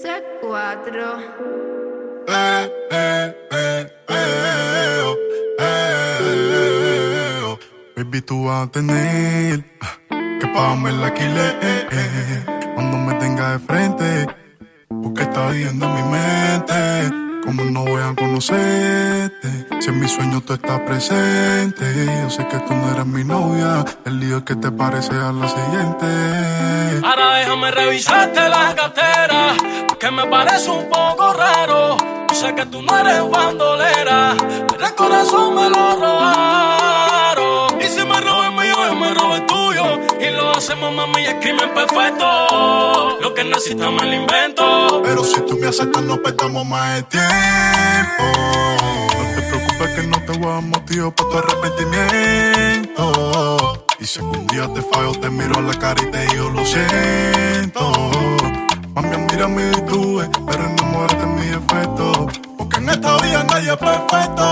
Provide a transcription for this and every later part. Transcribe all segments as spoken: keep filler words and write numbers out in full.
C cuatro. Eh, eh, eh, eh, oh, eh, eh, oh. Baby, tú vas a tener que pagarme el alquiler eh, eh, cuando me tengas de frente, porque está viviendo en mi mente. Como no voy a conocerte si en mis sueños tú estás presente? Yo sé que tú no eres mi novia, el lío es que te parece a la siguiente. Ahora déjame revisarte la cartera, que me parece un poco raro. Yo sé que tú no eres bandolera, pero el corazón me lo robaron. Y si me robo el mío, yo me robo el tuyo, y lo hacemos, mami, es crimen perfecto. Lo que necesitamos es el invento. Pero si tú me aceptas, no perdamos más el tiempo. No te preocupes que no te voy a dar motivo para tu arrepentimiento. Y si algún día te fallo, te miro a la cara y te digo lo siento. Mami, mírame y tú, eh, pero enamórate de mi efecto, porque en esta vida nadie es perfecto.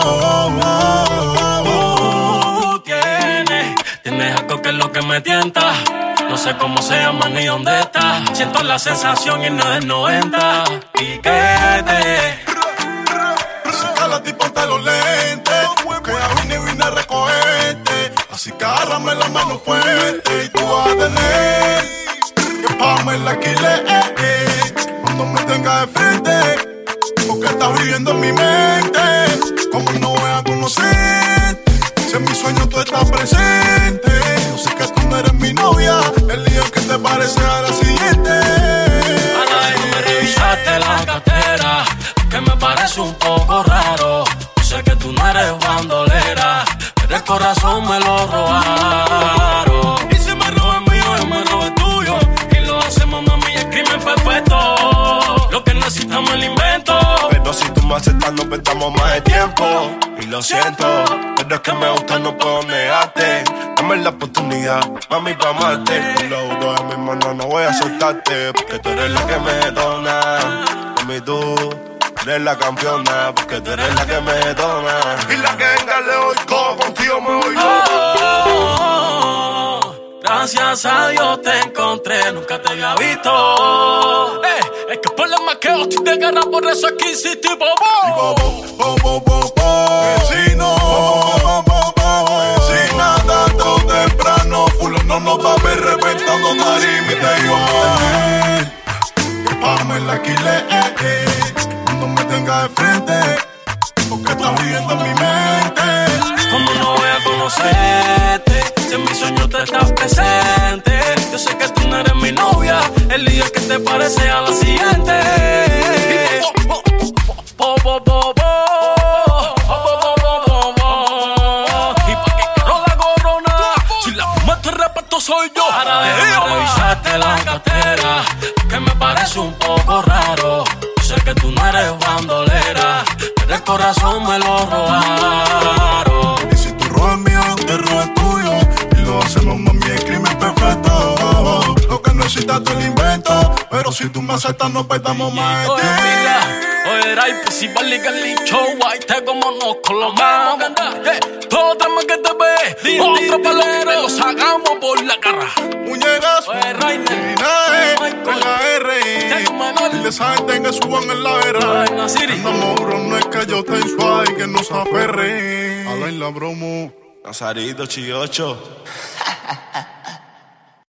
Tú tienes, tienes algo que es lo que me tienta. No sé cómo se llama ni dónde está. Siento la sensación y no es del noventa. Y que te Cálate y ponte los lentes, que ya vine y vine a recogerte. Así que agárrame la mano fuerte y tú vas a tener que pagarme el alquiler eh, eh, cuando me tengas de frente, porque estás viviendo en mi mente. Como no voy a conocerte si en mis sueños tú estás presente? Yo sé que tú no eres mi novia, el lío que te parece a la siguiente. Ahora déjame revisarte la cartera, que me parece un poco raro. Yo sé que tú no eres bandolera, pero el corazón me lo robaron. Y si me robo el mío, yo me robo el tuyo, y lo hacemos, mami, es crimen perfecto. Lo que necesitamos es el invento. Pero si tú me aceptas, no perdamos más de tiempo. Y lo siento, pero es que me gusta, no puedo negarte. Dame la oportunidad, mami, pa' amarte. Con lo duro de mi mano no voy a soltarte, porque tú eres la que me detona. Mami, tú eres la campeona, porque tú eres la que me detona. Y la que venga le doy todo, contigo me voy yo. Oh, gracias a Dios te encontré, nunca te había visto. Eh, es que por la más que estoy de guerra, por eso aquí insistí, Y bobo. bobo, bobo, bobo, vecino, bobo, bobo, vecina, tanto temprano, full no nos va a ver reventando tarima y te iba a tener que pagarme el alquiler eh, eh, cuando me tenga de frente, porque estás viviendo en mi mente. Como no voy a conocerte si en mis sueños te estás presente? Yo sé que tú no eres mi novia, el lío es que te parece a la siguiente. Bo, bo, bo, bo. Y pa' que quiero la corona, si la mato el reparto soy yo. Ahora déjame revisarte la cartera, que me parece un poco raro. Yo sé que tú no eres bandolera, pero el corazón me lo robaron. Y si tú robas mío, te robo el tuyo, y lo hacemos, mami, es crimen perfecto. Lo que necesitas es el invento, pero si tú me aceptas, no perdamos más de Oye, mira, oye, era imposible ligar el show. Ahí te como nos colomamos. Eh, Todos tenemos que te ve. Otro palero, los hagamos por la cara. Muñecas, Oye, Rainer, con la R. Y de esa gente que suban en la era. Ay, Nasiri. Andamos duro, no es que yo te suave y que nos aferre. A la bromo. Nazarito, chillocho.